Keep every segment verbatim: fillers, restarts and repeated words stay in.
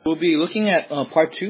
We'll be looking at uh, part two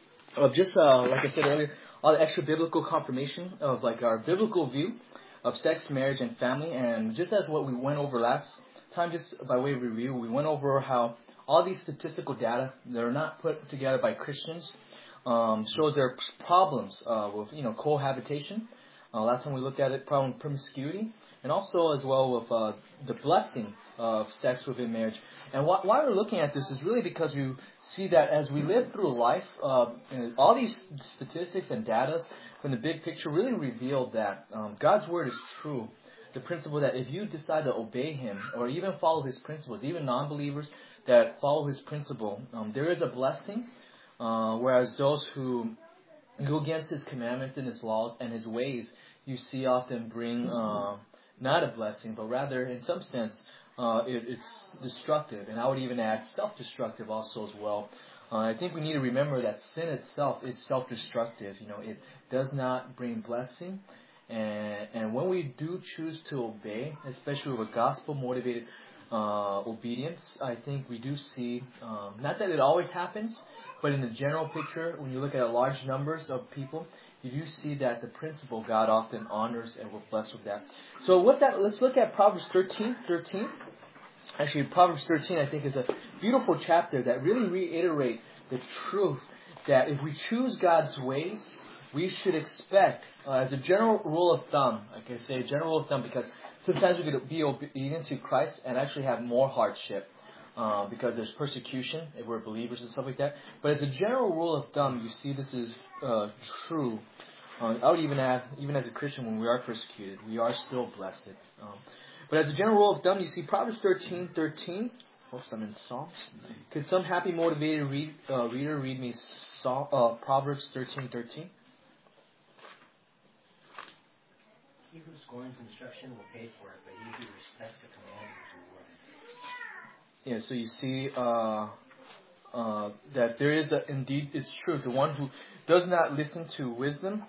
of just, uh, like I said earlier, all the extra biblical confirmation of like our biblical view of sex, marriage, and family. And just as what we went over last time, just by way of review, we went over how all these statistical data that are not put together by Christians um, shows there are problems uh, with, you know, cohabitation. Uh, last time we looked at it, problem with promiscuity, and also as well with uh, the blessing of sex within marriage. And wh- why we're looking at this is really because you see that as we live through life, uh, all these statistics and data from the big picture really reveal that um, God's word is true. The principle that if you decide to obey Him or even follow His principles, even non-believers that follow His principle, um, there is a blessing. Uh, whereas those who go against His commandments and His laws and His ways, you see often bring uh, not a blessing, but rather in some sense uh, it, it's destructive. And I would even add self-destructive also as well. Uh, I think we need to remember that sin itself is self-destructive. You know, it does not bring blessing. And, and when we do choose to obey, especially with a gospel-motivated uh, obedience, I think we do see, um, not that it always happens, but in the general picture, when you look at large numbers of people, you do see that the principle God often honors and will bless with that. So with that, let's look at Proverbs thirteen. thirteen. Actually, Proverbs thirteen, I think, is a beautiful chapter that really reiterates the truth that if we choose God's ways, we should expect, uh, as a general rule of thumb, like I say, general rule of thumb, because sometimes we could be obedient to Christ and actually have more hardship. Uh, because there's persecution if we're believers and stuff like that. But as a general rule of thumb, you see this is uh, true. Uh, I would even add, even as a Christian, when we are persecuted, we are still blessed. Um, but as a general rule of thumb, you see Proverbs thirteen thirteen. Oops, I'm in Psalms. Could some happy, motivated read, uh, reader read me Psalm, uh, Proverbs thirteen thirteen? He who scorns instruction will pay for it, but he who respects the command is rewarded. Yeah, so you see uh, uh, that there is, a, indeed, it's true, the one who does not listen to wisdom,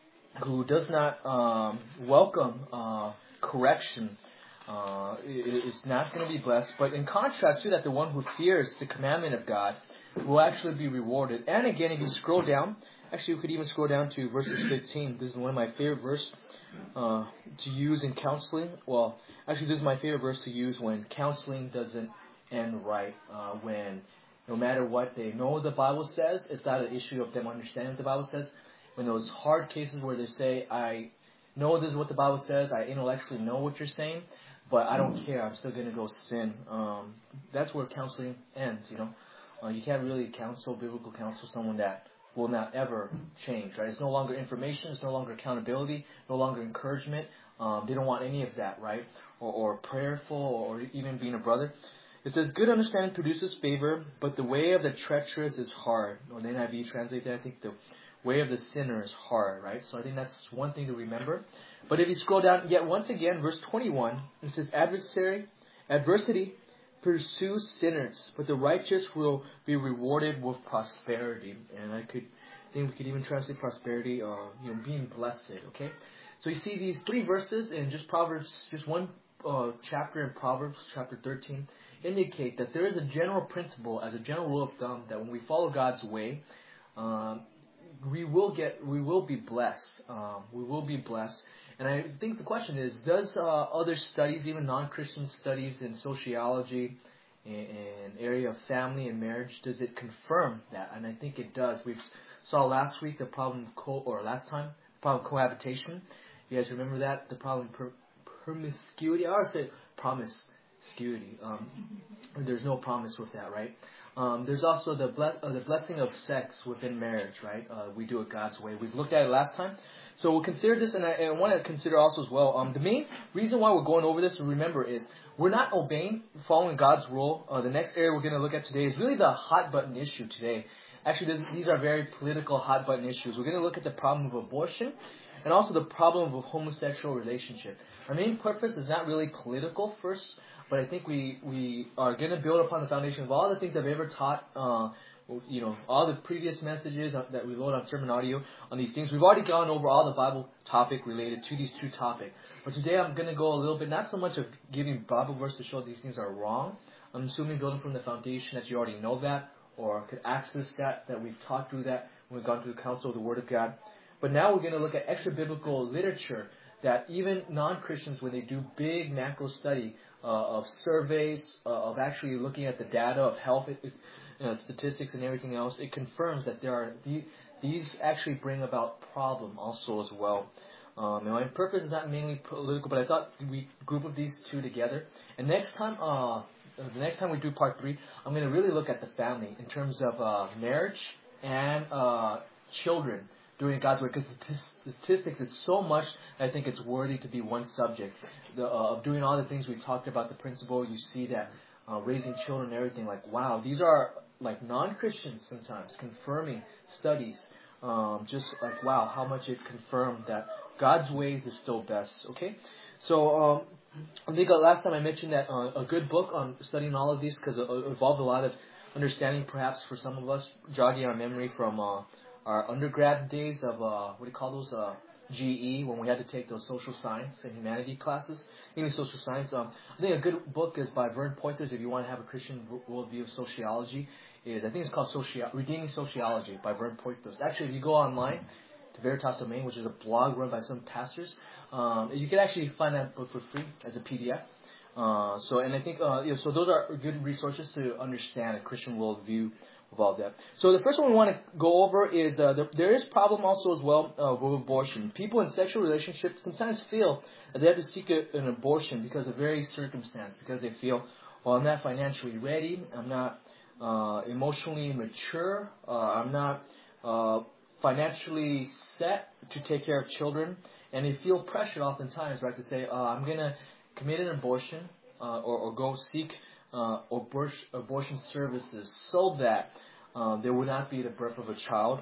who does not um, welcome uh, correction, uh, is not going to be blessed. But in contrast to that, the one who fears the commandment of God will actually be rewarded. And again, if you scroll down, actually you could even scroll down to verses fifteen. This is one of my favorite verses uh, to use in counseling. Well, actually this is my favorite verse to use when counseling doesn't end right, uh, when no matter what they know the Bible says, it's not an issue of them understanding what the Bible says. When those hard cases where they say, I know this is what the Bible says, I intellectually know what you're saying, but I don't care, I'm still going to go sin. Um, that's where counseling ends, you know. Uh, you can't really counsel, biblical counsel, someone that will not ever change, right? It's no longer information, it's no longer accountability, no longer encouragement. Um, they don't want any of that, right? Or, or prayerful, or even being a brother. It says, good understanding produces favor, but the way of the treacherous is hard. Or the N I V translate that, I think the way of the sinner is hard, right? So I think that's one thing to remember. But if you scroll down, yet once again, verse twenty-one, it says, adversary, adversity pursues sinners, but the righteous will be rewarded with prosperity. And I could think we could even translate prosperity, uh, you know, being blessed, okay? So you see these three verses in just Proverbs, just one uh, chapter in Proverbs, chapter thirteen, indicate that there is a general principle, as a general rule of thumb, that when we follow God's way, um, we will get, we will be blessed. Um, we will be blessed. And I think the question is, does uh, other studies, even non-Christian studies in sociology, in, in area of family and marriage, does it confirm that? And I think it does. We saw last week the problem of co, or last time, the problem of cohabitation. You guys remember that? The problem of per, promiscuity. I always say promise. Security. Um, there's no promise with that, right? Um, there's also the ble- uh, the blessing of sex within marriage, right? Uh, we do it God's way. We've looked at it last time. So we'll consider this, and I, I want to consider also as well, um, the main reason why we're going over this, remember, is we're not obeying, following God's rule. Uh, the next area we're going to look at today is really the hot button issue today. Actually, this, these are very political hot button issues. We're going to look at the problem of abortion and also the problem of a homosexual relationship. Our main purpose is not really political first, but I think we, we are going to build upon the foundation of all the things I've ever taught, uh, you know, all the previous messages that we load on sermon audio on these things. We've already gone over all the Bible topic related to these two topics. But today I'm going to go a little bit, not so much of giving Bible verse to show these things are wrong. I'm assuming building from the foundation that you already know that, or could access that, that we've talked through that when we've gone through the counsel of the Word of God. But now we're going to look at extra-biblical literature that even non-Christians, when they do big macro study uh, of surveys, uh, of actually looking at the data of health it, it, uh, statistics and everything else, it confirms that there are the, these actually bring about problem also as well. Um, and my purpose is not mainly political, but I thought we group of these two together. And next time, uh, the next time we do part three, I'm going to really look at the family in terms of uh, marriage and uh, children doing God's work. Because the statistics is so much, I think it's worthy to be one subject. The, uh, of doing all the things we've talked about, the principle, you see that uh, raising children and everything, like, wow, these are like non-Christians sometimes confirming studies. Um, just like, wow, how much it confirmed that God's ways is still best. Okay, so um, I think uh, last time I mentioned that uh, a good book on studying all of these, because it involved a lot of understanding, perhaps for some of us, jogging our memory from uh, our undergrad days of uh, what do you call those? Uh, G E, when we had to take those social science and humanity classes, English social science. Um, I think a good book is by Vern Poythress, if you want to have a Christian worldview of sociology. Is I think it's called Soci- Redeeming Sociology by Vern Poythress. Actually, if you go online to Veritas Domain, which is a blog run by some pastors, um, you can actually find that book for free as a P D F. Uh, so, and I think uh, you know, so those are good resources to understand a Christian worldview of all that. So, the first one we want to go over is uh, the, there is problem also as well uh, with abortion. People in sexual relationships sometimes feel that they have to seek a, an abortion because of very circumstance, because they feel, well, I'm not financially ready, I'm not Uh, emotionally mature. Uh, I'm not uh, financially set to take care of children, and they feel pressured oftentimes, right, to say, uh, I'm going to commit an abortion uh, or, or go seek uh, abor- abortion services so that um, there would not be the birth of a child.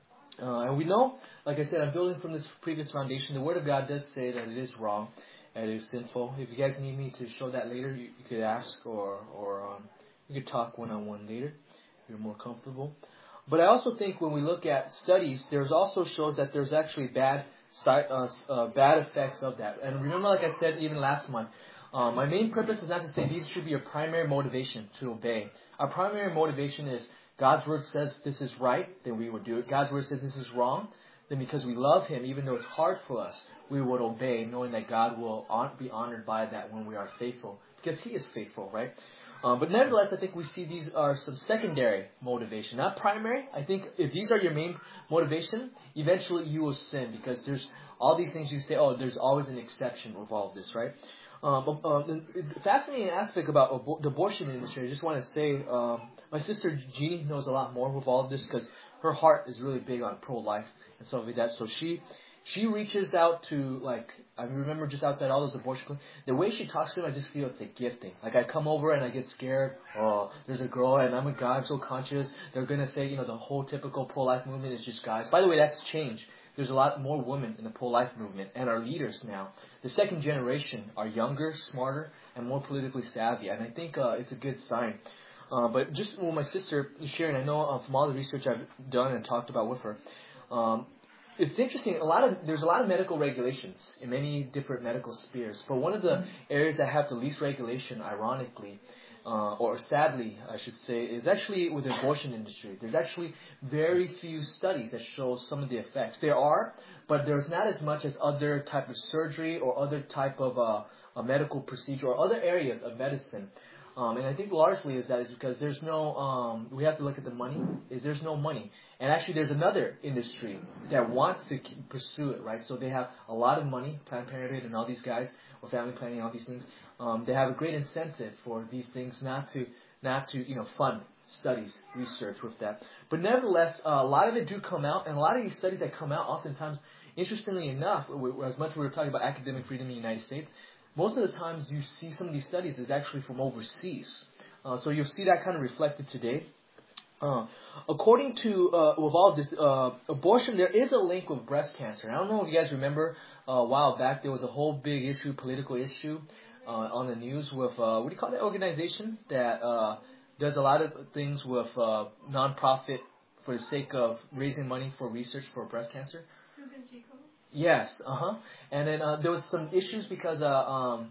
Uh, and we know, like I said, I'm building from this previous foundation. The Word of God does say that it is wrong and it is sinful. If you guys need me to show that later, you, you could ask or or um, you could talk one-on-one later if you're more comfortable. But I also think when we look at studies, there's also shows that there's actually bad uh, uh, bad effects of that. And remember, like I said even last month, uh, my main purpose is not to say these should be your primary motivation to obey. Our primary motivation is God's Word says this is right, then we would do it. God's Word says this is wrong, then because we love Him, even though it's hard for us, we would obey, knowing that God will be honored by that when we are faithful. Because He is faithful, right? Um, but nevertheless, I think we see these are some secondary motivation, not primary. I think if these are your main motivation, eventually you will sin, because there's all these things you say, oh, there's always an exception with all of this, right? Um, but, uh, the fascinating aspect about abor- the abortion industry, I just want to say, um, my sister Jeannie knows a lot more with all of this, because her heart is really big on pro-life and stuff like that. So she she reaches out to, like, I remember just outside all those abortion clinics, the way she talks to them, I just feel it's a gifting. Like, I come over and I get scared. Oh, there's a girl and I'm a guy, I'm so conscious. They're going to say, you know, the whole typical pro-life movement is just guys. By the way, that's changed. There's a lot more women in the pro-life movement, and our leaders now. The second generation are younger, smarter, and more politically savvy, and I think uh, it's a good sign. Uh, but just with my sister sharing, I know uh, from all the research I've done and talked about with her, um, it's interesting. A lot of there's a lot of medical regulations in many different medical spheres. But one of the areas that have the least regulation, ironically, uh, or sadly, I should say, is actually with the abortion industry. There's actually very few studies that show some of the effects. There are, but there's not as much as other type of surgery or other type of uh, a medical procedure or other areas of medicine. Um, and I think largely is that is because there's no, um, we have to look at the money, is there's no money. And actually there's another industry that wants to keep, pursue it, right? So they have a lot of money, Planned Parenthood and all these guys, or family planning, all these things. Um, they have a great incentive for these things not to, not to, you know, fund studies, research with that. But nevertheless, uh, a lot of it do come out, and a lot of these studies that come out oftentimes, interestingly enough, as much as we were talking about academic freedom in the United States, most of the times you see some of these studies is actually from overseas. Uh, so you'll see that kind of reflected today. Uh, according to, uh, with all of this, uh, abortion, there is a link with breast cancer. I don't know if you guys remember, uh, a while back there was a whole big issue, political issue, uh, on the news with, uh, what do you call that organization that, uh, does a lot of things with, uh, nonprofit for the sake of raising money for research for breast cancer? Yes, uh-huh. And then uh, there was some issues because uh, um,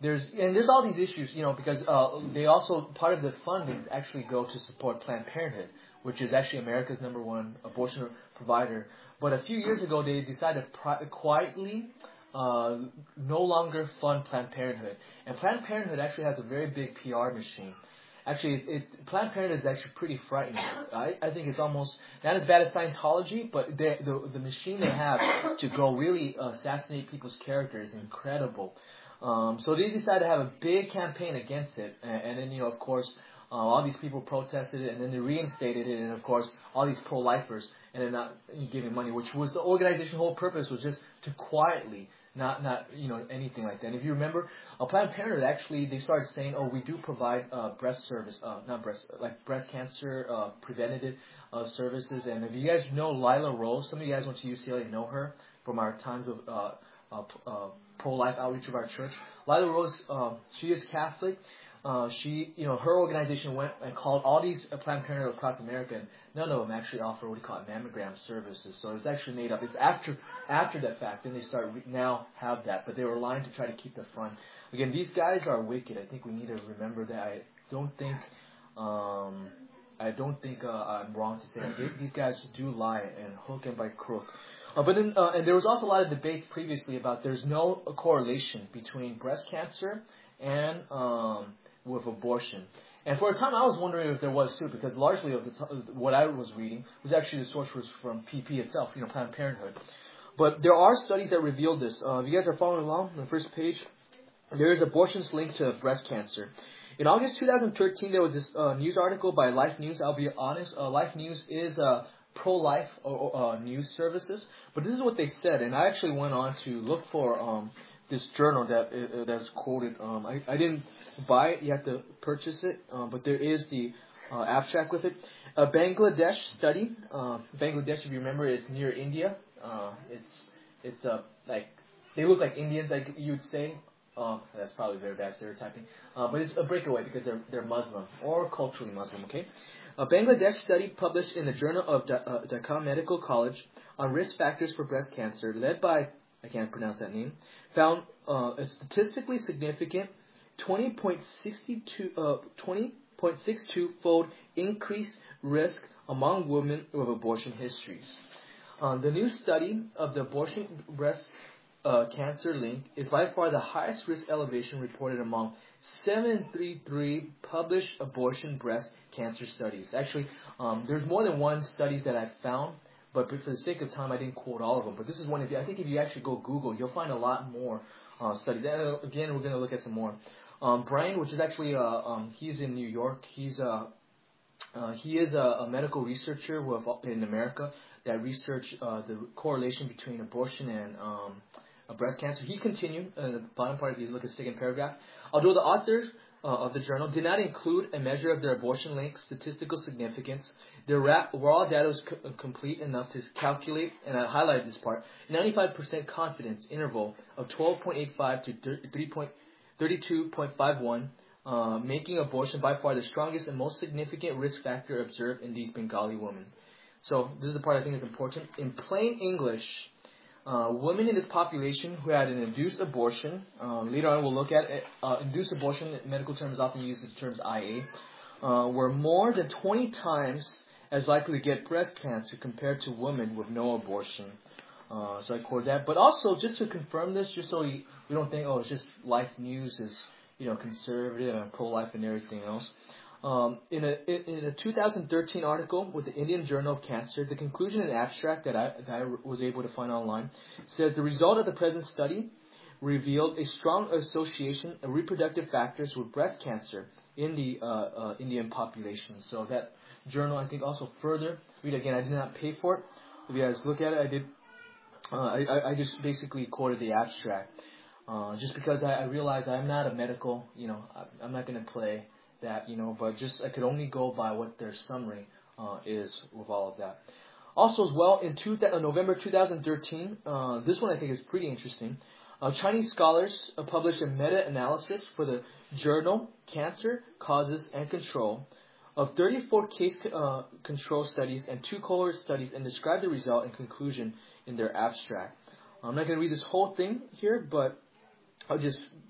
there's and there's all these issues, you know, because uh, they also part of the funding actually go to support Planned Parenthood, which is actually America's number one abortion provider. But a few years ago, they decided pri- quietly uh, no longer fund Planned Parenthood, and Planned Parenthood actually has a very big P R machine. Actually, it, it, Planned Parenthood is actually pretty frightening. I, I think it's almost not as bad as Scientology, but they, the the machine they have to go really uh, assassinate people's character is incredible. Um, so they decided to have a big campaign against it, and, and then you know, of course, uh, all these people protested it, and then they reinstated it, and of course, all these pro-lifers ended up not giving money, which was the organization's whole purpose was just to quietly. Not, not you know, anything like that. And if you remember, uh, Planned Parenthood actually they started saying, oh, we do provide uh, breast service, uh, not breast, like breast cancer uh, preventative uh, services. And if you guys know Lila Rose, some of you guys went to U C L A, know her from our times of uh, uh, uh, pro-life outreach of our church. Lila Rose, uh, she is Catholic. Uh, she, you know, her organization went and called all these uh, Planned Parenthood across America, and none of them actually offer what we call mammogram services. So it's actually made up. It's after after that fact, then they start re- now have that, but they were lying to try to keep the fund. Again, these guys are wicked. I think we need to remember that. I don't think, um, I don't think uh, I'm wrong to say that. They, these guys do lie and hook and by crook. Uh, but then, uh, and there was also a lot of debates previously about there's no correlation between breast cancer and um, with abortion. And for a time, I was wondering if there was too, because largely of the t- what I was reading was actually the source was from P P itself, you know, Planned Parenthood. But there are studies that reveal this. Uh, if you guys are following along on the first page, there is abortions linked to breast cancer. In August twenty thirteen, there was this uh, news article by Life News. I'll be honest, uh, Life News is uh, pro-life uh, news services, but this is what they said, and I actually went on to look for um, this journal that uh, that's quoted. Um, I, I didn't buy it; you have to purchase it, um, but there is the uh, abstract with it. A Bangladesh study. Uh, Bangladesh, if you remember, is near India. Uh, it's it's uh, like they look like Indians, like you'd say. Um, that's probably very bad stereotyping, uh, but it's a breakaway because they're they're Muslim or culturally Muslim. Okay, a Bangladesh study published in the Journal of da- uh, Dhaka Medical College on risk factors for breast cancer, led by I can't pronounce that name, found uh, a statistically significant twenty point six two uh, twenty point six two fold increased risk among women with abortion histories. Uh, the new study of the abortion breast Uh, cancer link is by far the highest risk elevation reported among seven hundred thirty-three published abortion breast cancer studies. Actually, um, there's more than one studies that I've found, but for the sake of time, I didn't quote all of them. But this is one of you. I think if you actually go Google, you'll find a lot more uh, studies. And uh, again, we're going to look at some more. Um, Brian, which is actually uh, um, he's in New York. He's uh, uh, he is a, a medical researcher with, in America that research uh, the correlation between abortion and um, breast cancer. He continued, uh, the bottom part, if you look at the second paragraph, although the authors uh, of the journal did not include a measure of their abortion link statistical significance, their ra- raw data was co- complete enough to calculate, and I highlighted this part, ninety-five percent confidence interval of twelve point eight five to thirty-two point five one, uh, making abortion by far the strongest and most significant risk factor observed in these Bengali women. So this is the part I think is important. In plain English, Uh, women in this population who had an induced abortion, um, later on we'll look at it, uh, induced abortion, medical terms often used the terms I A, uh, were more than twenty times as likely to get breast cancer compared to women with no abortion. Uh, so I quote that. But also, just to confirm this, just so we, we don't think, oh, it's just Life News is, you know, conservative and pro-life and everything else. Um, in a in a two thousand thirteen article with the Indian Journal of Cancer, the conclusion and abstract that I, that I was able to find online says the result of the present study revealed a strong association of reproductive factors with breast cancer in the uh, uh, Indian population. So that journal, I think, also further read again. I did not pay for it. If you guys look at it, I did. Uh, I I just basically quoted the abstract, uh, just because I, I realized I'm not a medical. You know, I, I'm not going to play that, you know, but just I could only go by what their summary uh, is with all of that. Also, as well, in two, uh, November twenty thirteen, uh, this one I think is pretty interesting. Uh, Chinese scholars uh, published a meta-analysis for the journal Cancer Causes and Control of thirty-four case uh, control studies and two cohort studies and described the result and conclusion in their abstract. I'm not going to read this whole thing here, but I'll just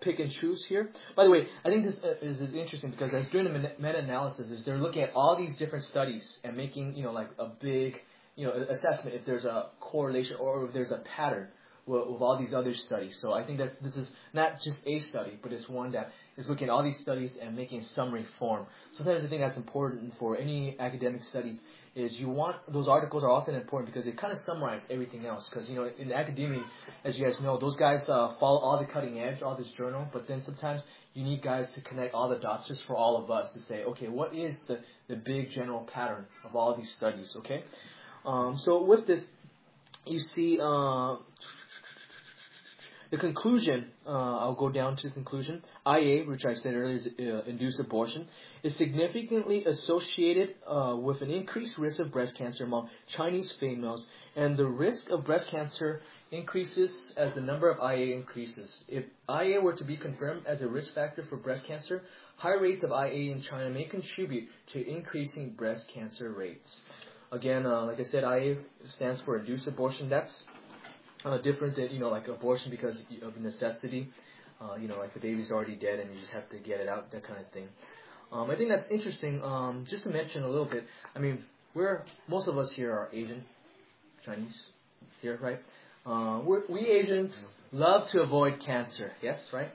pick and choose here. By the way, I think this uh, is, is interesting because as doing a meta-analysis, is they're looking at all these different studies and making, you know, like a big, you know, assessment if there's a correlation or if there's a pattern with, with all these other studies. So I think that this is not just a study, but it's one that is looking at all these studies and making a summary form. Sometimes I think that's important for any academic studies is you want, those articles are often important because they kind of summarize everything else. Because, you know, in academia, as you guys know, those guys uh, follow all the cutting edge, all this journal, but then sometimes you need guys to connect all the dots just for all of us to say, okay, what is the, the big general pattern of all these studies, okay? Um, so with this, you see uh, the conclusion, uh, I'll go down to the conclusion. I A, which I said earlier is uh, induced abortion, is significantly associated uh, with an increased risk of breast cancer among Chinese females, and the risk of breast cancer increases as the number of I A increases. If I A were to be confirmed as a risk factor for breast cancer, high rates of I A in China may contribute to increasing breast cancer rates. Again, uh, like I said, I A stands for induced abortion. That's uh, different than, you know, like abortion because of necessity. Uh, you know, like the baby's already dead and you just have to get it out, that kind of thing. Um, I think that's interesting. Um, just to mention a little bit, I mean, we're most of us here are Asian, Chinese, here, right? Uh, we're, we Asians love to avoid cancer, yes, right?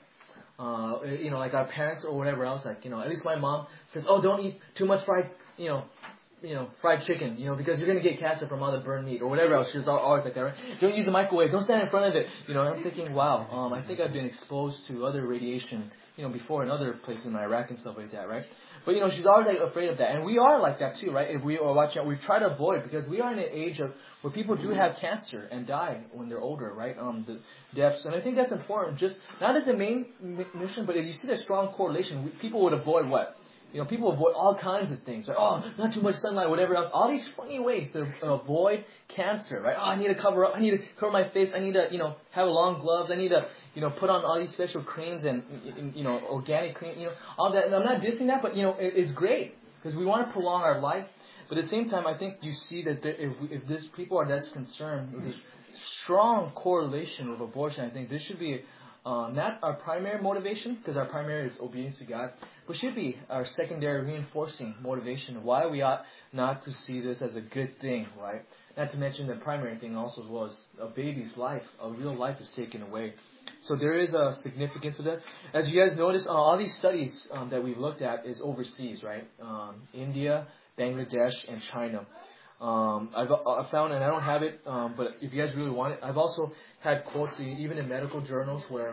Uh, you know, like our parents or whatever else, like, you know, at least my mom says, oh, don't eat too much fried, you know, you know, fried chicken, you know, because you're going to get cancer from all the burned meat or whatever else. She's always like that, right? Don't use the microwave. Don't stand in front of it. You know, I'm thinking, wow, um, I think I've been exposed to other radiation, you know, before in other places in Iraq and stuff like that, right? But, you know, she's always like afraid of that. And we are like that too, right? If we are watching, we try to avoid because we are in an age of where people do have cancer and die when they're older, right? Um, the deaths. And I think that's important. Just not as the main mission, but if you see the strong correlation, we, people would avoid what? You know, people avoid all kinds of things. Like, oh, not too much sunlight, whatever else. All these funny ways to avoid cancer, right? Oh, I need to cover up. I need to cover my face. I need to, you know, have long gloves. I need to, you know, put on all these special creams and, you know, organic cream. You know, all that. And I'm not dissing that, but, you know, it, it's great because we want to prolong our life. But at the same time, I think you see that there, if, if this people are less concerned with the strong correlation with abortion, I think this should be Uh, not our primary motivation, because our primary is obedience to God, but should be our secondary reinforcing motivation of why we ought not to see this as a good thing, right? Not to mention the primary thing also as well as a baby's life, a real life is taken away. So there is a significance to that. As you guys notice, uh, all these studies um, that we've looked at is overseas, right? Um, India, Bangladesh, and China. Um, I've I found, and I don't have it, um, but if you guys really want it, I've also had quotes even in medical journals where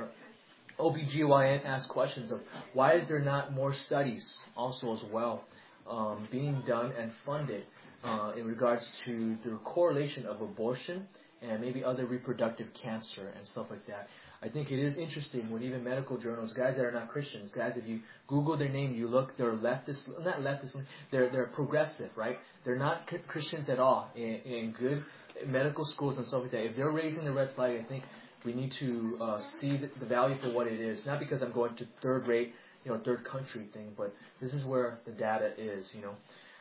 O B G Y N asks questions of why is there not more studies also as well um, being done and funded uh, in regards to the correlation of abortion and maybe other reproductive cancer and stuff like that. I think it is interesting when even medical journals, guys that are not Christians, guys, if you Google their name, you look, they're leftist, not leftist, they're they're progressive, right? They're not Christians at all in, in good medical schools and stuff like that. If they're raising the red flag, I think we need to uh, see the, the value for what it is. Not because I'm going to third rate, you know, third country thing, but this is where the data is, you know.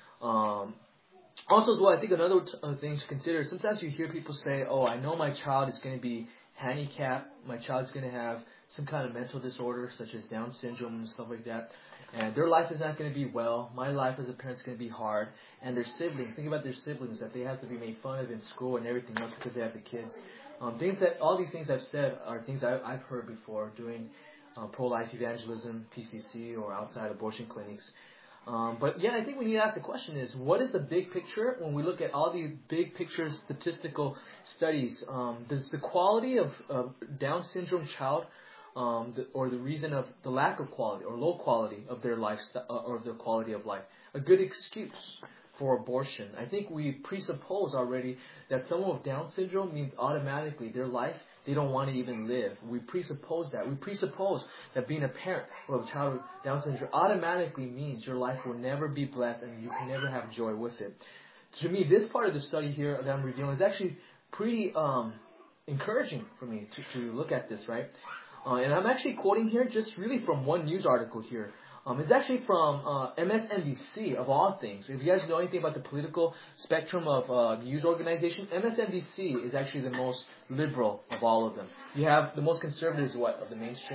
Um, also as well, I think another t- uh, thing to consider, sometimes you hear people say, oh, I know my child is going to be handicapped, my child's going to have some kind of mental disorder such as Down syndrome and stuff like that, and their life is not going to be well, my life as a parent is going to be hard, and their siblings, think about their siblings, that they have to be made fun of in school and everything else because they have the kids. Um, things that, all these things I've said are things I, I've heard before doing uh, pro-life evangelism, P C C, or outside abortion clinics. Um, but yeah, I think we need to ask the question is, what is the big picture when we look at all these big picture statistical studies? Um, does the quality of, of Down syndrome child, um, the, or the reason of the lack of quality or low quality of their life uh, or their quality of life, a good excuse for abortion? I think we presuppose already that someone with Down syndrome means automatically their life, they don't want to even live. We presuppose that. We presuppose that being a parent of a child with Down syndrome automatically means your life will never be blessed and you can never have joy with it. To me, this part of the study here that I'm reviewing is actually pretty um, encouraging for me to, to look at this, right? Uh, and I'm actually quoting here just really from one news article here. Um, it's actually from uh, M S N B C, of all things. If you guys know anything about the political spectrum of uh, news organization, M S N B C is actually the most liberal of all of them. You have the most conservative is what, of the mainstream?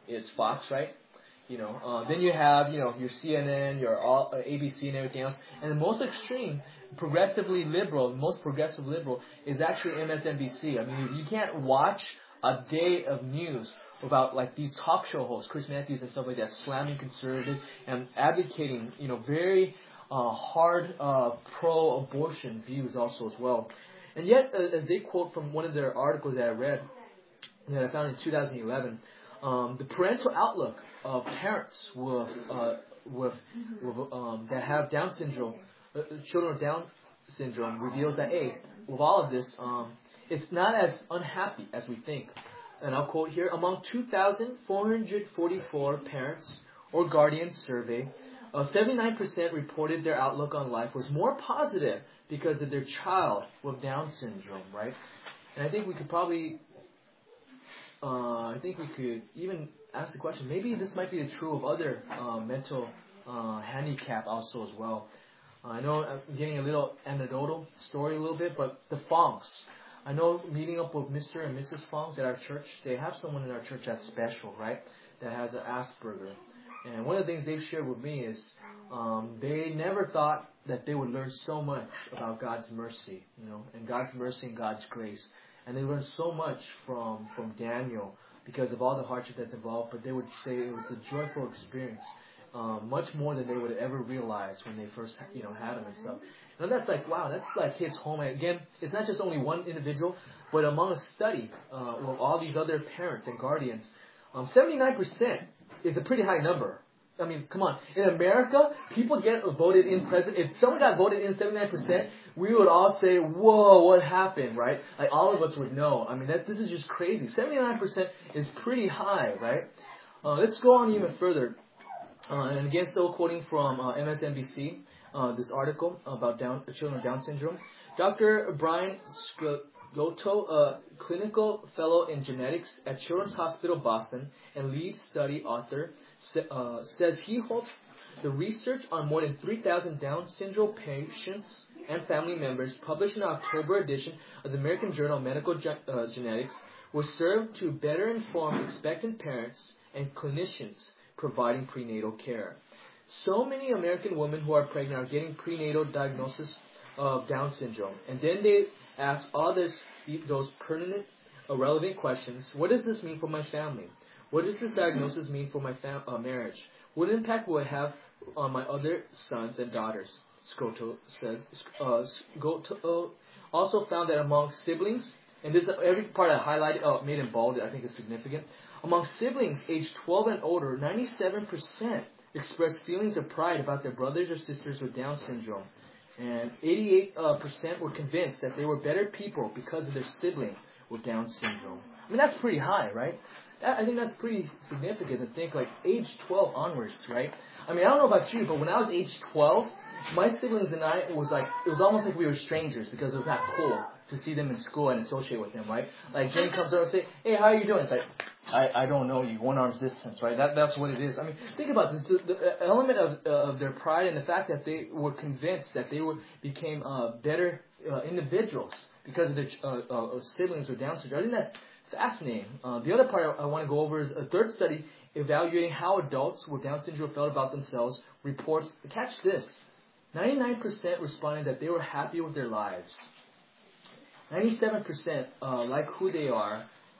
is Fox, right? You know, uh, then you have, you know, your C N N, your all, uh, A B C and everything else. And the most extreme, progressively liberal, most progressive liberal is actually M S N B C. I mean, you can't watch a day of news about like these talk show hosts, Chris Matthews and stuff like that, slamming conservative and advocating, you know, very uh, hard uh, pro-abortion views also as well. And yet, uh, as they quote from one of their articles that I read, that I found in two thousand eleven, um, the parental outlook of parents with uh, with, with um, that have Down syndrome, uh, children with Down syndrome, reveals that, hey, with all of this, um, it's not as unhappy as we think. And I'll quote here: among two thousand four hundred forty-four parents or guardians surveyed, uh, seventy-nine percent reported their outlook on life was more positive because of their child with Down syndrome, right? And I think we could probably, uh, I think we could even ask the question, maybe this might be true of other uh, mental uh, handicap also as well. Uh, I know I'm getting a little anecdotal story a little bit, but the Fongs. I know meeting up with Mister and Missus Fongs at our church, they have someone in our church that's special, right? That has an Asperger. And one of the things they've shared with me is um, they never thought that they would learn so much about God's mercy, you know, and God's mercy and God's grace. And they learned so much from, from Daniel because of all the hardship that's involved, but they would say it was a joyful experience, um, much more than they would ever realize when they first, you know, had him and stuff. And that's like, wow, that's like hits home. And again, it's not just only one individual, but among a study uh, of all these other parents and guardians, um, seventy-nine percent is a pretty high number. I mean, come on. In America, people get voted in president. If someone got voted in seventy-nine percent, we would all say, whoa, what happened, right? Like, all of us would know. I mean, that this is just crazy. seventy-nine percent is pretty high, right? Uh, let's go on even further. Uh, and again, still quoting from uh, M S N B C. Uh, this article about Down, children with Down syndrome. Doctor Brian Scotto, a clinical fellow in genetics at Children's Hospital Boston and lead study author, sa- uh, says he hopes the research on more than three thousand Down syndrome patients and family members published in the October edition of the American Journal of Medical Gen- uh, Genetics will serve to better inform expectant parents and clinicians providing prenatal care. So many American women who are pregnant are getting prenatal diagnosis of Down syndrome. And then they ask all this, those pertinent, irrelevant questions. What does this mean for my family? What does this diagnosis mean for my fam- uh, marriage? What impact will it have on my other sons and daughters? Scotto says. Uh, Scotto also found that among siblings, and this every part I highlighted, uh, made in bold, I think is significant. Among siblings aged twelve and older, ninety-seven percent expressed feelings of pride about their brothers or sisters with Down syndrome. And eighty-eight percent were convinced that they were better people because of their sibling with Down syndrome. I mean, that's pretty high, right? That, I think that's pretty significant to think, like, age twelve onwards, right? I mean, I don't know about you, but when I was age twelve, my siblings and I, it was like, it was almost like we were strangers because it was not cool to see them in school and associate with them, right? Like, Jane comes over and say, hey, how are you doing? It's like, I, I don't know you, one arm's distance, right? That That's what it is. I mean, think about this. The, the element of, uh, of their pride and the fact that they were convinced that they would became uh, better uh, individuals because of their uh, uh, siblings with Down syndrome. I think that's fascinating. Uh, the other part I, I want to go over is a third study evaluating how adults with Down syndrome felt about themselves reports, catch this, ninety-nine percent responded that they were happy with their lives. ninety-seven percent uh, like who they are,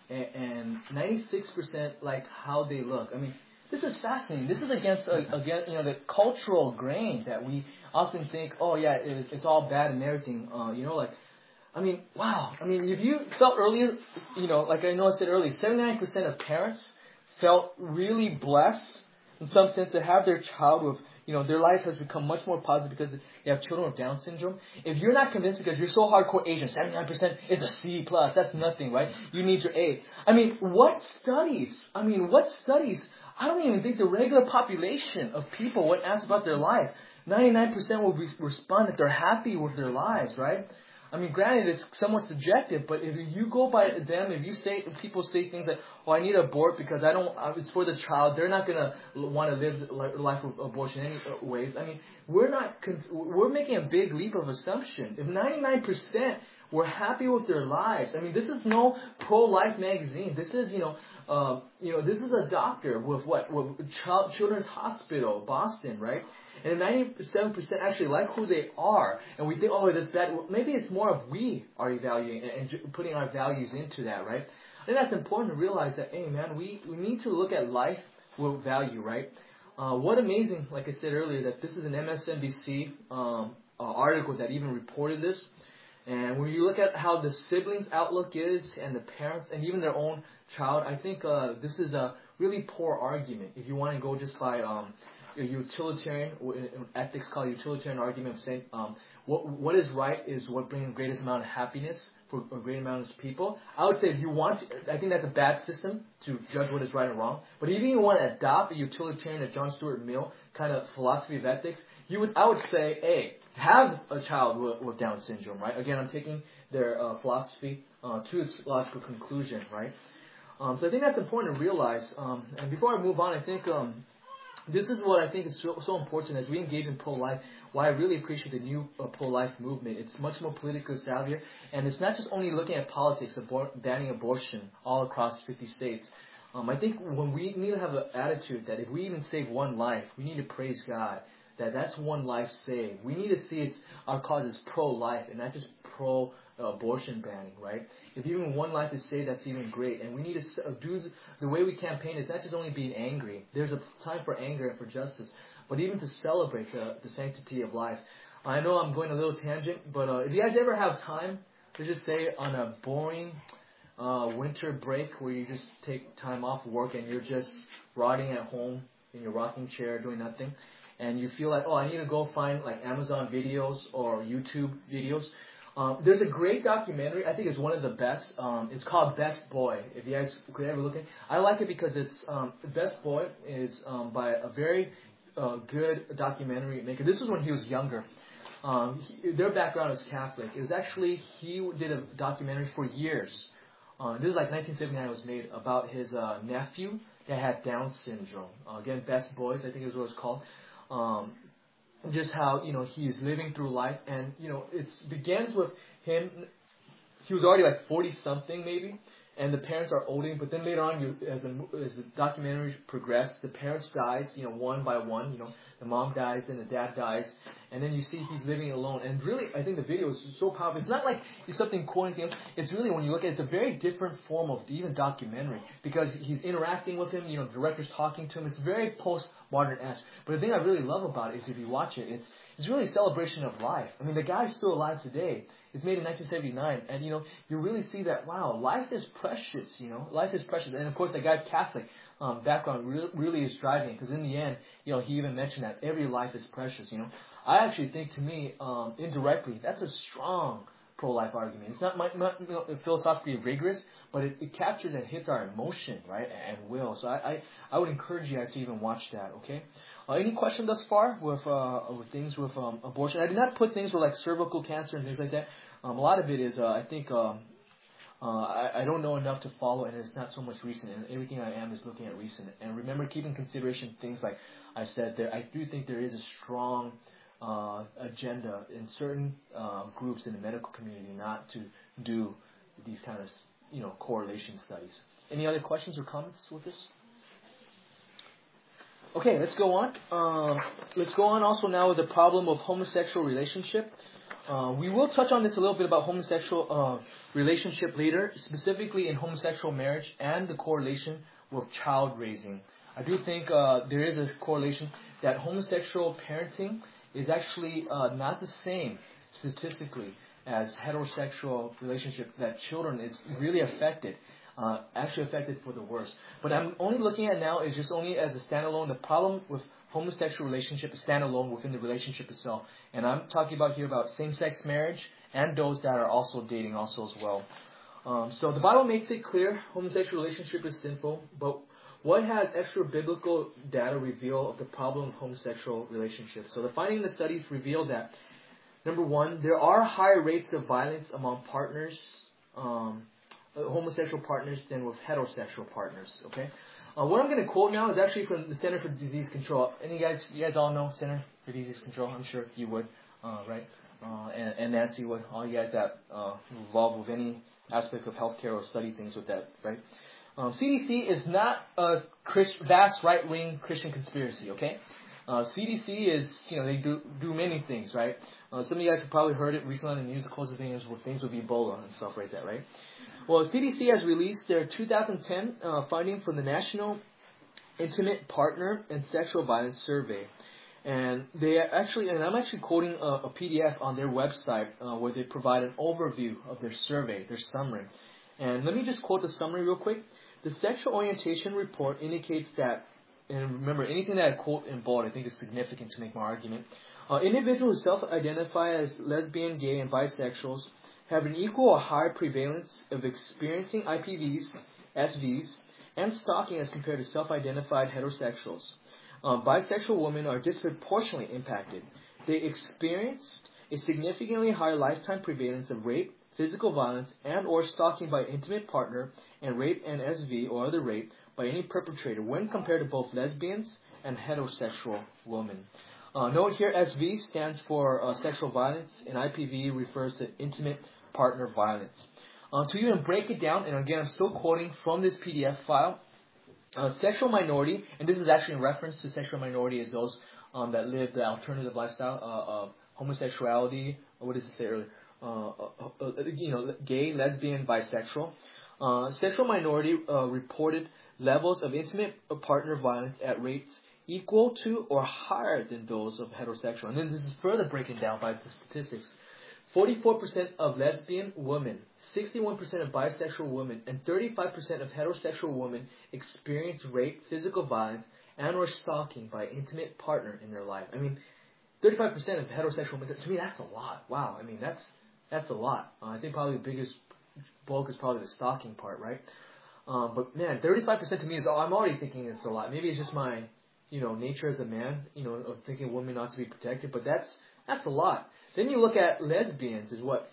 and ninety-six percent like how they look. I mean, this is fascinating. This is against uh, against you know the cultural grain that we often think, oh yeah, it, it's all bad and everything. Uh, you know, like, I mean, wow. I mean, if you felt earlier, you know, like I know I said earlier, seventy-nine percent of parents felt really blessed in some sense to have their child with, you know, their life has become much more positive because they have children with Down syndrome. If you're not convinced because you're so hardcore Asian, seventy-nine percent is a C plus. That's nothing, right? You need your A. I mean, what studies? I mean, what studies? I don't even think the regular population of people, when asked about their life, ninety-nine percent will re- respond that they're happy with their lives, right? I mean, granted, it's somewhat subjective, but if you go by them, if you say, if people say things like, oh, I need to abort because I don't, it's for the child, they're not going to want to live the life of abortion any ways. I mean, we're not, cons- we're making a big leap of assumption. If ninety-nine percent were happy with their lives, I mean, this is no pro-life magazine. This is, you know, uh, you know, this is a doctor with what, with Child, Children's Hospital, Boston, right? And ninety-seven percent actually like who they are. And we think, oh, that's bad. Well, maybe it's more of we are evaluating and, and putting our values into that, right? I think that's important to realize that, hey, man, we, we need to look at life with value, right? Uh, what amazing, like I said earlier, that this is an M S N B C um, uh, article that even reported this. And when you look at how the siblings' outlook is and the parents and even their own child, I think uh, this is a really poor argument. If you want to go just by um, a utilitarian, ethics called utilitarian argument of saying um, what what is right is what brings the greatest amount of happiness for a great amount of people. I would say if you want to, I think that's a bad system to judge what is right and wrong. But if you want to adopt a utilitarian, a John Stuart Mill kind of philosophy of ethics, you would I would say, hey, have a child with, with Down syndrome, right? Again, I'm taking their uh, philosophy uh, to its logical conclusion, right? Um, so I think that's important to realize. Um, and before I move on, I think um, this is what I think is so, so important as we engage in pro-life. Why I really appreciate the new uh, pro-life movement. It's much more politically savvy, and it's not just only looking at politics, abor- banning abortion all across fifty states. Um, I think when we need to have an attitude that if we even save one life, we need to praise God that that's one life saved. We need to see it's our cause is pro-life and not just pro-abortion banning, right? If even one life is saved, that's even great. And we need to do the way we campaign is not just only being angry. There's a time for anger and for justice, but even to celebrate the, the sanctity of life. I know I'm going a little tangent, but uh, if you guys ever have time, let's just say on a boring uh, winter break where you just take time off work and you're just rotting at home in your rocking chair doing nothing, and you feel like, oh, I need to go find like Amazon videos or YouTube videos. Um, there's a great documentary. I think it's one of the best. Um, it's called Best Boy. If you guys could ever look at it, I like it because it's um, Best Boy is um, by a very uh, good documentary maker. This is when he was younger. Um, he, their background is Catholic. It was actually he did a documentary for years. Uh, this is like nineteen seventy-nine. It was made about his uh, nephew that had Down syndrome. Uh, again, Best Boys, I think is what it's called. Um, just how, you know, he's living through life, and, you know, it begins with him. He was already like forty something maybe, and the parents are older, but then later on, you, as the as the documentary progresses, the parents dies, you know, one by one. You know, the mom dies, then the dad dies, and then you see he's living alone. And really, I think the video is so powerful. It's not like it's something cool or anything else. It's really, when you look at it, it's a very different form of even documentary, because he's interacting with him. You know, the director's talking to him. It's very postmodern-esque. But the thing I really love about it is if you watch it, it's it's really a celebration of life. I mean, the guy's still alive today. It's made in nineteen seventy-nine, and, you know, you really see that, wow, life is precious, you know, life is precious. And, of course, the guy's Catholic um, background really, really is driving it, because in the end, you know, he even mentioned that every life is precious, you know. I actually think, to me, um, indirectly, that's a strong pro-life argument. It's not, not you know, philosophically rigorous, but it, it captures and hits our emotion, right, and will. So I, I, I would encourage you guys to even watch that, okay? Uh, any question thus far with, uh, with things with um, abortion? I did not put things with, like, cervical cancer and things like that. Um, a lot of it is, uh, I think, um, uh, I, I don't know enough to follow, and it's not so much recent, and everything I am is looking at recent. And remember, keep in consideration things like I said, there, I do think there is a strong uh, agenda in certain uh, groups in the medical community not to do these kind of, you know, correlation studies. Any other questions or comments with this? Okay, let's go on. Uh, let's go on also now with the problem of homosexual relationship. Uh, we will touch on this a little bit about homosexual uh, relationship later, specifically in homosexual marriage and the correlation with child raising. I do think uh, there is a correlation that homosexual parenting is actually uh, not the same statistically as heterosexual relationship, that children is really affected, uh, actually affected for the worse. But I'm only looking at now is just only as a standalone, the problem with homosexual relationship is standalone within the relationship itself. And I'm talking about here about same-sex marriage and those that are also dating also as well. Um, so the Bible makes it clear homosexual relationship is sinful, but what has extra biblical data reveal of the problem of homosexual relationships? So the finding of the studies reveal that, number one, there are higher rates of violence among partners, um, homosexual partners, than with heterosexual partners. Okay, Uh, what I'm going to quote now is actually from the Center for Disease Control. Any guys, you guys all know Center for Disease Control? I'm sure you would, uh, right? Uh, and, and Nancy would. All you guys that uh, involved with any aspect of healthcare or study things with that, right? Um, C D C is not a Christ, vast right-wing Christian conspiracy, okay? Uh, C D C is, you know, they do do many things, right? Uh, some of you guys have probably heard it recently on the news. The closest thing is with things with Ebola and stuff like that, right? Well, C D C has released their two thousand ten uh, finding from the National Intimate Partner and Sexual Violence Survey. And they actually, and I'm actually quoting a, a P D F on their website uh, where they provide an overview of their survey, their summary. And let me just quote the summary real quick. The sexual orientation report indicates that, and remember, anything that I quote in bold I think is significant to make my argument. Uh, individuals who self-identify as lesbian, gay, and bisexuals have an equal or higher prevalence of experiencing I P Vs, S Vs, and stalking as compared to self-identified heterosexuals. Um, bisexual women are disproportionately impacted. They experienced a significantly higher lifetime prevalence of rape, physical violence, and or stalking by intimate partner, and rape and S V or other rape by any perpetrator when compared to both lesbians and heterosexual women. Uh, note here, S V stands for uh, sexual violence, and I P V refers to intimate partner violence. Uh, to even break it down, and again, I'm still quoting from this P D F file, uh, sexual minority, and this is actually in reference to sexual minority as those um, that live the alternative lifestyle uh, of homosexuality, or what does it say earlier? Uh, uh, uh, you know, gay, lesbian, bisexual. Uh, sexual minority uh, reported levels of intimate partner violence at rates equal to or higher than those of heterosexual. And then this is further broken down by the statistics. forty-four percent of lesbian women, sixty-one percent of bisexual women, and thirty-five percent of heterosexual women experience rape, physical violence, and or stalking by an intimate partner in their life. I mean, thirty-five percent of heterosexual women, to me that's a lot. Wow, I mean, that's that's a lot. Uh, I think probably the biggest bulk is probably the stalking part, right? Um, but man, thirty-five percent to me is, oh, I'm already thinking it's a lot. Maybe it's just my, you know, nature as a man, you know, of thinking women ought to be protected, but that's that's a lot. Then you look at lesbians is what,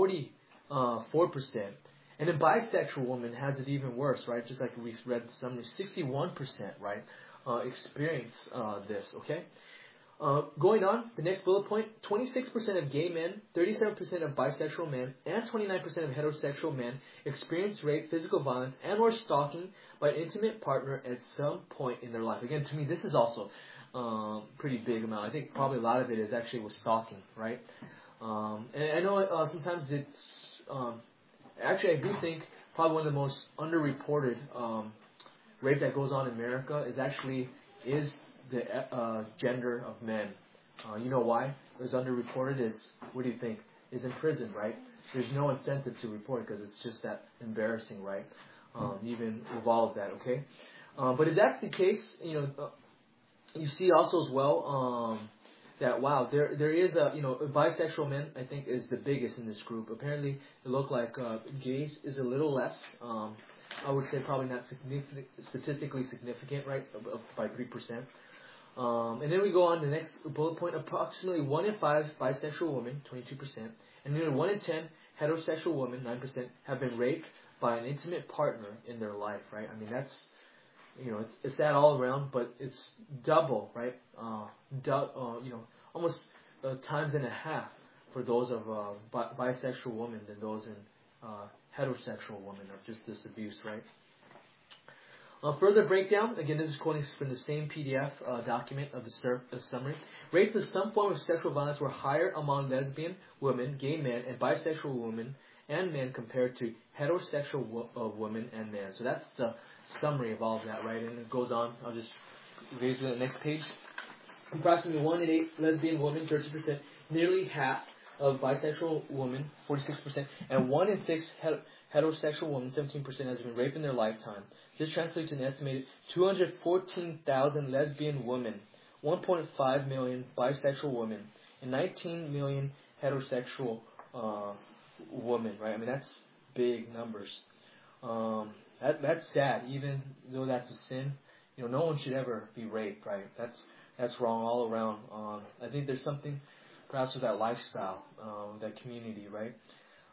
forty-four percent. And then bisexual women has it even worse, right? Just like we've read some, sixty-one percent, right, uh, experience uh, this, okay? Uh, going on, the next bullet point, twenty-six percent of gay men, thirty-seven percent of bisexual men, and twenty-nine percent of heterosexual men experience rape, physical violence, and or stalking by an intimate partner at some point in their life. Again, to me, this is also um, pretty big amount. I think probably a lot of it is actually with stalking, right? Um, and I know uh, sometimes it's, um, actually I do think probably one of the most underreported um, rape that goes on in America is actually, is the uh, gender of men. Uh, you know why? It was underreported is, what do you think? Is in prison, right? There's no incentive to report because it's just that embarrassing, right? Um, even with all of that, okay? Um, but if that's the case, you know, uh, you see also as well um, that, wow, there there is a, you know, bisexual men, I think, is the biggest in this group. Apparently, it looked like uh, gays is a little less. Um, I would say probably not significant, statistically significant, right, by three percent. Um, and then we go on to the next bullet point. Approximately one in five bisexual women, twenty-two percent, and nearly one in ten heterosexual women, nine percent, have been raped by an intimate partner in their life, right? I mean, that's, you know, it's it's that all around, but it's double, right? Uh, du- uh, you know, almost uh, times and a half for those of uh, bi- bisexual women than those in uh, heterosexual women of just this abuse, right? Uh, further breakdown, again, this is quoting from the same P D F uh, document of the, sur- the summary. Rates of some form of sexual violence were higher among lesbian women, gay men, and bisexual women and men compared to heterosexual wo- uh, women and men. So that's the summary of all of that, right? And it goes on. I'll just raise to the next page. Approximately one in eight lesbian women, thirty percent, nearly half of bisexual women, forty-six percent, and one in six het- heterosexual women, seventeen percent, has been raped in their lifetime. This translates to an estimated two hundred fourteen thousand lesbian women, one point five million bisexual women, and nineteen million heterosexual uh, women, right? I mean, that's big numbers. Um, that That's sad, even though that's a sin. You know, no one should ever be raped, right? That's that's wrong all around. Um, I think there's something perhaps with that lifestyle, um, that community, right?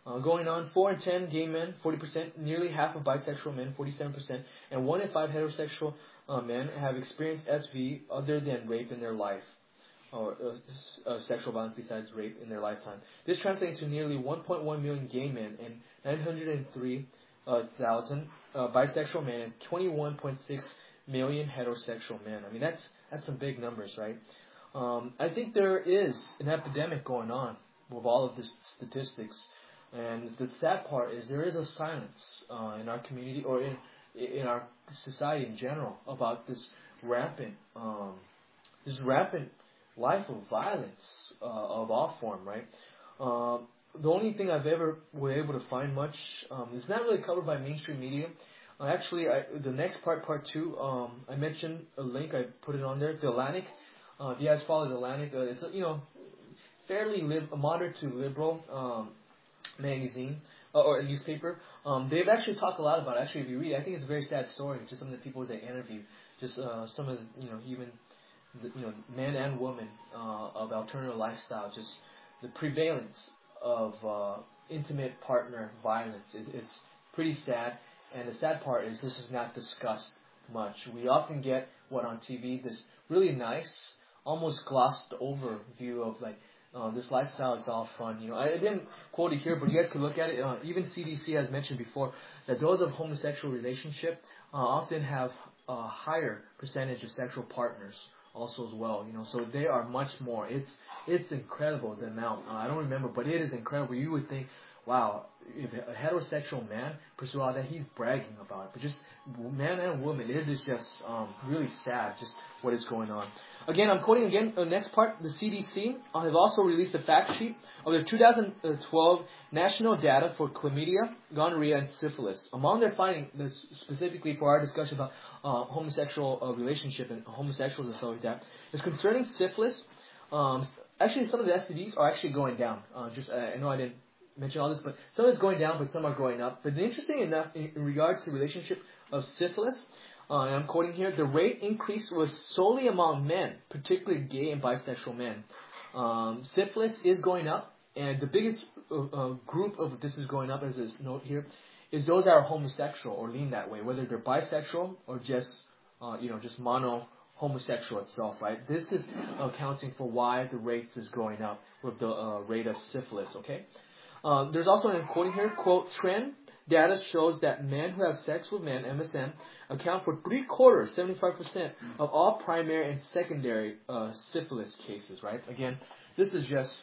Uh, going on, four in ten gay men, forty percent, nearly half of bisexual men, forty-seven percent, and one in five heterosexual uh, men have experienced S V other than rape in their life, or uh, uh, sexual violence besides rape in their lifetime. This translates to nearly one point one million gay men and nine hundred three thousand uh, bisexual men and twenty-one point six million heterosexual men. I mean, that's that's some big numbers, right? Um, I think there is an epidemic going on with all of this statistics. And the sad part is there is a silence uh, in our community or in in our society in general about this rampant um, this rampant life of violence uh, of all form, right? Um, the only thing I've ever were able to find much um, is not really covered by mainstream media. Uh, actually, I, the next part, part two, um, I mentioned a link. I put it on there. The Atlantic. Uh, if you guys follow the Atlantic, uh, it's a, you know fairly lib- moderate to liberal. Um, magazine uh, or a newspaper. Um, they've actually talked a lot about it. Actually, if you read it, I think it's a very sad story. Just some of the people they interview, just uh, some of the, you know even the, you know men and women uh, of alternative lifestyle. Just the prevalence of uh, intimate partner violence is, is pretty sad. And the sad part is this is not discussed much. We often get what on T V this really nice, almost glossed over view of like. Uh, this lifestyle is all fun. You know, I, I didn't quote it here, but you guys could look at it. Uh, even C D C has mentioned before that those of homosexual relationship uh, often have a higher percentage of sexual partners also as well. You know, so they are much more. It's it's incredible the amount. Uh, I don't remember, but it is incredible. You would think, wow, if a heterosexual man pursue all that, he's bragging about it. But just man and woman, it is just um, really sad just what is going on. Again, I'm quoting again the next part. The C D C uh, have also released a fact sheet of their two thousand twelve national data for chlamydia, gonorrhea, and syphilis. Among their findings, this specifically for our discussion about uh, homosexual uh, relationship and homosexuals and stuff like that, is concerning syphilis. Um, actually, some of the S T Ds are actually going down. Uh, just uh, I know I didn't mention all this, but some is going down, but some are going up. But interesting enough, in, in regards to the relationship of syphilis. Uh, and I'm quoting here, the rate increase was solely among men, particularly gay and bisexual men. Um, syphilis is going up, and the biggest uh, uh, group of this is going up, as is note here, is those that are homosexual or lean that way, whether they're bisexual or just, uh, you know, just mono homosexual itself, right? This is accounting for why the rates is going up with the uh, rate of syphilis, okay? Uh, there's also an quoting here, quote, trend data shows that men who have sex with men, M S M, account for three quarters, seventy-five percent of all primary and secondary uh, syphilis cases, right? Again, this is just,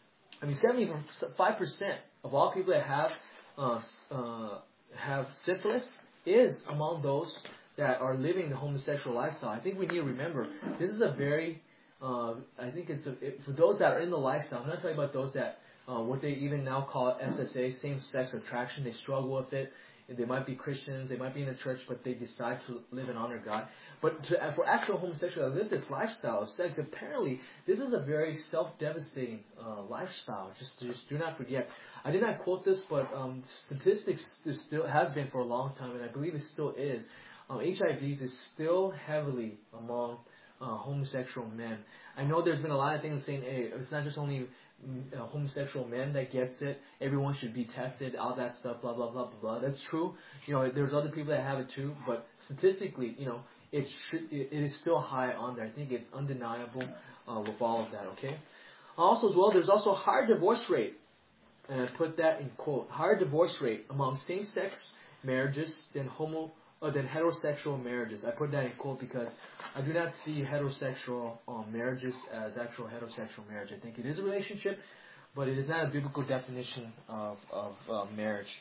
I mean, seventy-five percent of all people that have uh, uh, have syphilis is among those that are living the homosexual lifestyle. I think we need to remember, this is a very, uh, I think it's a, it, for those that are in the lifestyle, I'm not talking about those that Uh, what they even now call S S A, same-sex attraction. They struggle with it. They might be Christians, they might be in the church, but they decide to live and honor God. But to, for actual homosexuals that live this lifestyle of sex, apparently this is a very self-devastating uh, lifestyle. Just, just do not forget. I did not quote this, but um, statistics this still has been for a long time, and I believe it still is. Um, H I V is still heavily among uh, homosexual men. I know there's been a lot of things saying, hey, it's not just only Uh, homosexual men that gets it. Everyone should be tested. All that stuff. Blah blah blah blah blah. That's true. You know, there's other people that have it too. But statistically, you know, it should, it, it is still high on there. I think it's undeniable uh, with all of that. Okay. Also, as well, there's also a higher divorce rate, and I put that in quote: higher divorce rate among same-sex marriages than homo. Uh, than heterosexual marriages. I put that in quote because I do not see heterosexual um, marriages as actual heterosexual marriage. I think it is a relationship, but it is not a biblical definition of, of uh, marriage.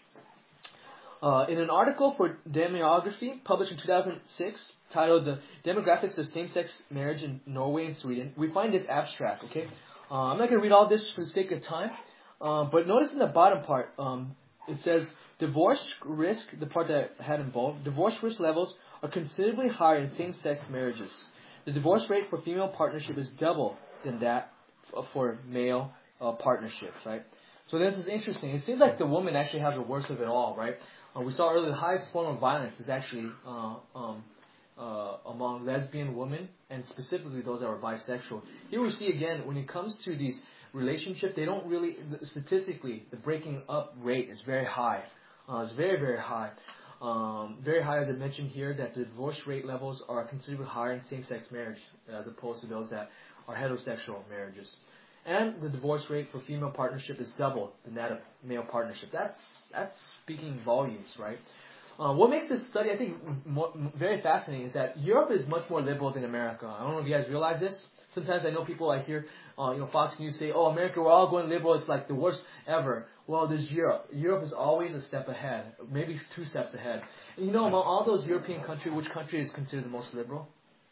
Uh, in an article for Demography published in two thousand six titled The Demographics of Same-Sex Marriage in Norway and Sweden, we find this abstract, okay? Uh, I'm not going to read all this for the sake of time, uh, but notice in the bottom part, um, it says, divorce risk, the part that I had involved, divorce risk levels are considerably higher in same-sex marriages. The divorce rate for female partnership is double than that for male uh, partnerships, right? So this is interesting. It seems like the woman actually has the worst of it all, right? Uh, we saw earlier the highest form of violence is actually uh, um, uh, among lesbian women, and specifically those that are bisexual. Here we see again, when it comes to these relationship, they don't really, statistically, the breaking up rate is very high. Uh, it's very, very high. Um, very high, as I mentioned here, that the divorce rate levels are considerably higher in same-sex marriage as opposed to those that are heterosexual marriages. And the divorce rate for female partnership is double than that of male partnership. That's that's speaking volumes, right? Uh, what makes this study, I think, more, very fascinating is that Europe is much more liberal than America. I don't know if you guys realize this. Sometimes I know people I hear, uh, you know, Fox News say, "Oh, America, we're all going liberal. It's like the worst ever." Well, there's Europe. Europe is always a step ahead, maybe two steps ahead. And you know, among all those European countries, which country is considered the most liberal?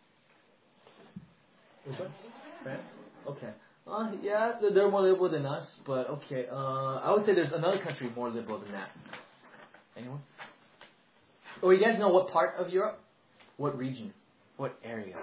Which one? France. Okay. Uh, yeah, they're more liberal than us, but okay. Uh, I would say there's another country more liberal than that. Anyone? Oh, you guys know what part of Europe? What region? What area?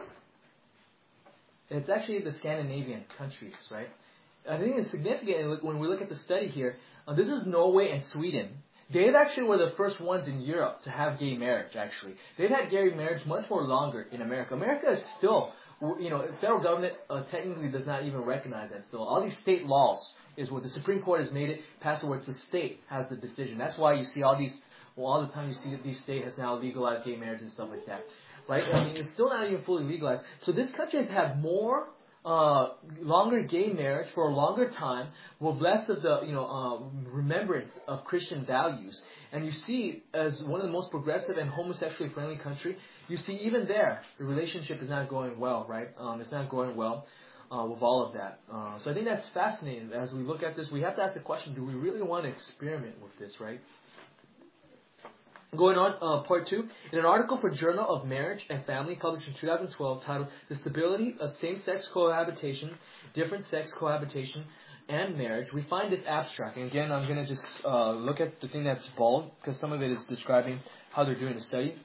It's actually the Scandinavian countries, right? I think it's significant when we look at the study here. Uh, this is Norway and Sweden. They actually were the first ones in Europe to have gay marriage, actually. They've had gay marriage much more longer in America. America is still, you know, the federal government uh, technically does not even recognize that still. All these state laws is what the Supreme Court has made it pass where the state has the decision. That's why you see all these, well, all the time you see that these state has now legalized gay marriage and stuff like that. Right? I mean, it's still not even fully legalized. So this country has had more, uh, longer gay marriage for a longer time, with less of the, you know, uh, remembrance of Christian values. And you see, as one of the most progressive and homosexually friendly country, you see even there, the relationship is not going well, right? Um, it's not going well uh, with all of that. Uh, so I think that's fascinating. As we look at this, we have to ask the question, do we really want to experiment with this, right? Going on, uh, part two. In an article for Journal of Marriage and Family published in two thousand twelve titled The Stability of Same-Sex Cohabitation, Different Sex Cohabitation, and Marriage, we find this abstract. And again, I'm going to just uh, look at the thing that's bold, because some of it is describing how they're doing the study.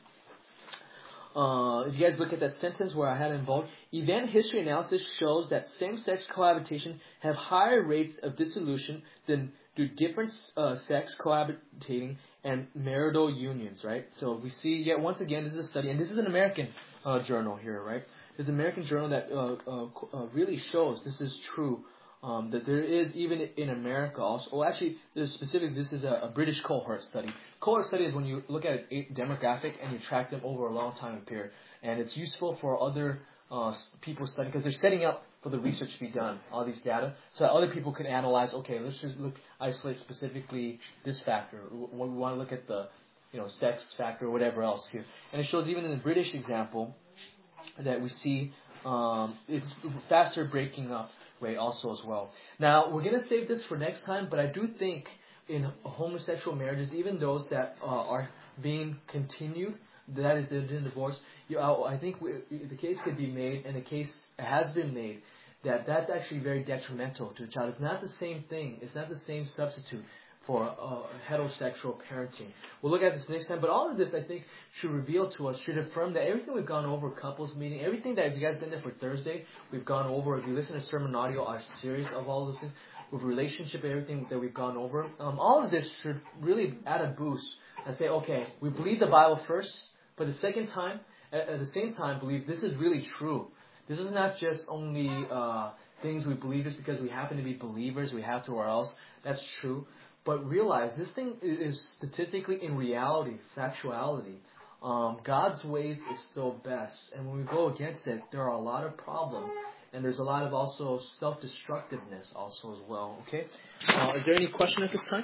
Uh, if you guys look at that sentence where I had it in bold, event history analysis shows that same-sex cohabitation have higher rates of dissolution than do different uh, sex cohabitating and marital unions, right? So we see, yet once again, this is a study, and this is an American uh, journal here, right? This is an American journal that uh, uh, uh, really shows this is true, um, that there is, even in America also, well actually, there's specific, this is a, a British cohort study. Cohort study is when you look at a demographic and you track them over a long time period, and it's useful for other uh, people studying, because they're setting up for the research to be done, all these data, so that other people can analyze, okay, let's just look, isolate specifically this factor. We want to look at the, you know, sex factor or whatever else here. And it shows even in the British example that we see um, it's faster breaking up rate also as well. Now, we're going to save this for next time, but I do think in homosexual marriages, even those that uh, are being continued, that is, they're in divorce, you, I think we, the case could be made, and the case has been made, that that's actually very detrimental to the child. It's not the same thing. It's not the same substitute for uh, heterosexual parenting. We'll look at this next time, but all of this, I think, should reveal to us, should affirm that everything we've gone over, couples meeting, everything that, if you guys been there for Thursday, we've gone over, if you listen to sermon audio, our series of all those things, with relationship, everything that we've gone over, um, all of this should really add a boost and say, okay, we believe the Bible first, but the second time, at, at the same time, believe this is really true. This is not just only uh, things we believe just because we happen to be believers, we have to or else. That's true. But realize this thing is statistically, in reality, factuality. Um, God's ways is still best. And when we go against it, there are a lot of problems. And there's a lot of also self-destructiveness also as well. Okay? Uh, is there any question at this time?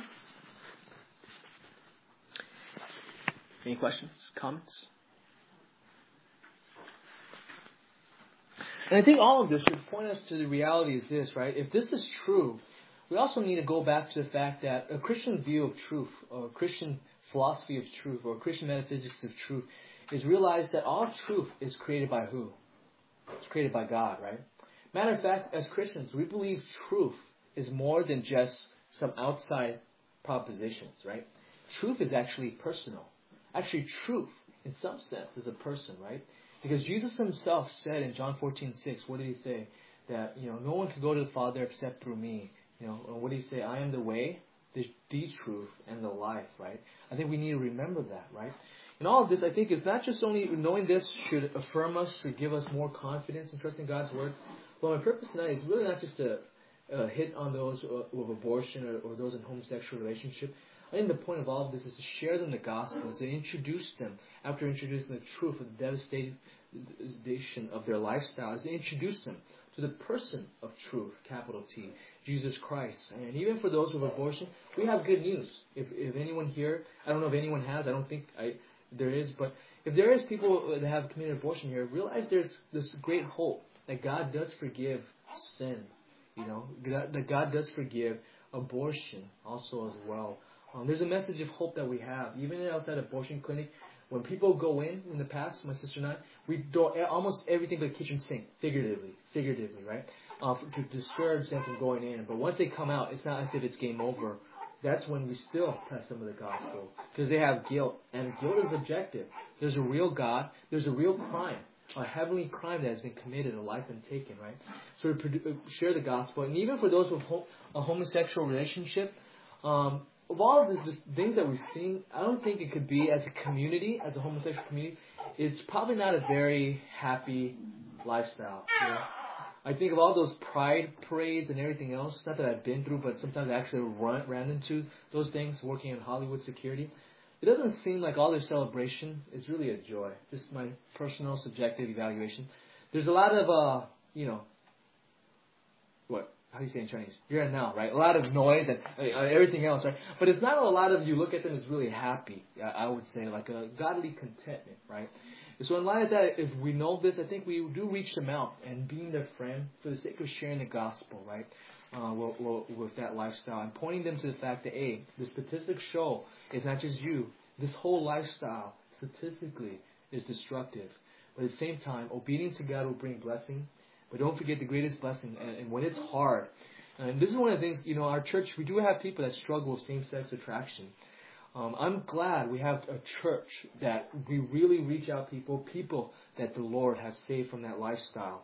Any questions? Comments? And I think all of this should point us to the reality is this, right? If this is true, we also need to go back to the fact that a Christian view of truth, or a Christian philosophy of truth, or a Christian metaphysics of truth, is realize that all truth is created by who? It's created by God, right? Matter of fact, as Christians, we believe truth is more than just some outside propositions, right? Truth is actually personal. Actually, truth, in some sense, is a person, right? Because Jesus himself said in John fourteen six, what did he say? That, you know, no one can go to the Father except through me. You know, and what did he say? I am the way, the, the truth, and the life, right? I think we need to remember that, right? And all of this, I think, is not just only knowing this should affirm us, should give us more confidence and trust in God's word. But my purpose tonight is really not just to uh, hit on those uh, with abortion or, or those in homosexual relationship. I think the point of all of this is to share them the gospel, is to introduce them, after introducing the truth of the devastation of their lifestyle, is to introduce them to the person of truth, capital T, Jesus Christ. And even for those with abortion, we have good news. If if anyone here, I don't know if anyone has, I don't think I there is, but if there is people that have committed abortion here, realize there's this great hope that God does forgive sins. You know, that God does forgive abortion also as well. Um, there's a message of hope that we have. Even outside abortion clinic, when people go in, in the past, my sister and I, we do almost everything but kitchen sink, figuratively, figuratively, right? Uh, to discourage them from going in. But once they come out, it's not as if it's game over. That's when we still press them with the gospel. Because they have guilt. And guilt is objective. There's a real God. There's a real crime. A heavenly crime that has been committed, a life been taken, right? So we produ- share the gospel. And even for those with ho- a homosexual relationship, um, of all of the things that we've seen, I don't think it could be, as a community, as a homosexual community, it's probably not a very happy lifestyle. You know? I think of all those pride parades and everything else, not that I've been through, but sometimes I actually run, ran into those things working in Hollywood security. It doesn't seem like all their celebration is really a joy. Just my personal subjective evaluation. There's a lot of, uh, you know, what? How do you say in Chinese? Here and now, right? A lot of noise and uh, everything else, right? But it's not a lot of, you look at them as really happy, I would say, like a godly contentment, right? So in light of that, if we know this, I think we do reach them out and being their friend for the sake of sharing the gospel, right? Uh, with, with that lifestyle and pointing them to the fact that, hey, the statistics show it's not just you. This whole lifestyle, statistically, is destructive. But at the same time, obedience to God will bring blessing. But don't forget the greatest blessing, and, and when it's hard, and this is one of the things, you know, our church, we do have people that struggle with same-sex attraction. Um, I'm glad we have a church that we really reach out people, people that the Lord has saved from that lifestyle.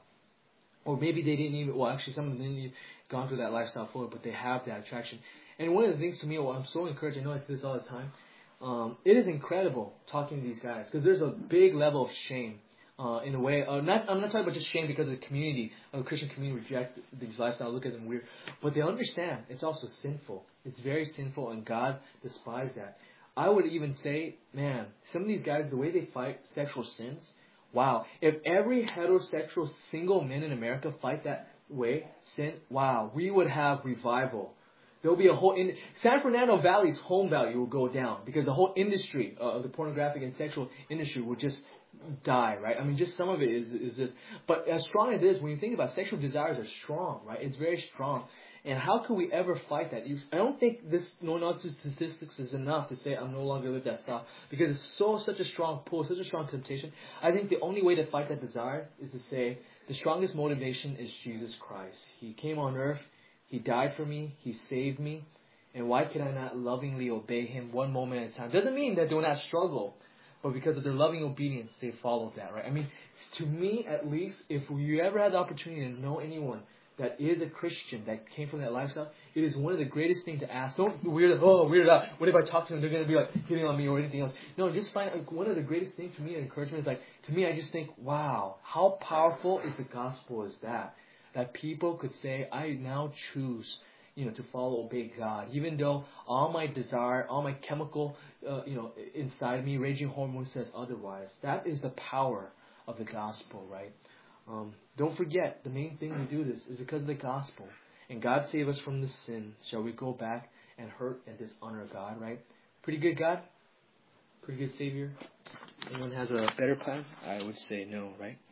Or maybe they didn't even, well, actually, some of them didn't even gone through that lifestyle fully, but they have that attraction. And one of the things to me, well, I'm so encouraged, I know I say this all the time, um, it is incredible talking to these guys, because there's a big level of shame. Uh, in a way, uh, not, I'm not talking about just shame because of the community, uh, the Christian community reject these lifestyles, look at them weird, but they understand it's also sinful. It's very sinful, and God despises that. I would even say, man, some of these guys, the way they fight sexual sins, wow. If every heterosexual single man in America fight that way, sin, wow, we would have revival. There'll be a whole, in, San Fernando Valley's home value will go down because the whole industry uh, of the pornographic and sexual industry will just die, right? I mean, just some of it is is this. But as strong as it is, when you think about it, sexual desires are strong, right? It's very strong. And how could we ever fight that? I don't think this no statistics is enough to say I'm no longer live that style, because it's so such a strong pull, such a strong temptation. I think the only way to fight that desire is to say the strongest motivation is Jesus Christ. He came on earth, He died for me, He saved me, and why can I not lovingly obey Him one moment at a time? Doesn't mean that they will not struggle, but because of their loving obedience, they followed that, right? I mean, to me at least, if you ever had the opportunity to know anyone that is a Christian, that came from that lifestyle, it is one of the greatest things to ask. Don't be weird, oh, weird out. What if I talk to them, they're going to be like hitting on me or anything else? No, just find like, one of the greatest things for me, encouragement, is like, to me, I just think, wow, how powerful is the gospel is that? That people could say, I now choose, you know, to follow, obey God, even though all my desire, all my chemical, uh, you know, inside me, raging hormone says otherwise. That is the power of the gospel, right? Um, don't forget, the main thing we do this is because of the gospel. And God save us from the sin. Shall we go back and hurt and dishonor God, right? Pretty good God? Pretty good Savior? Anyone has a better plan? I would say no, right?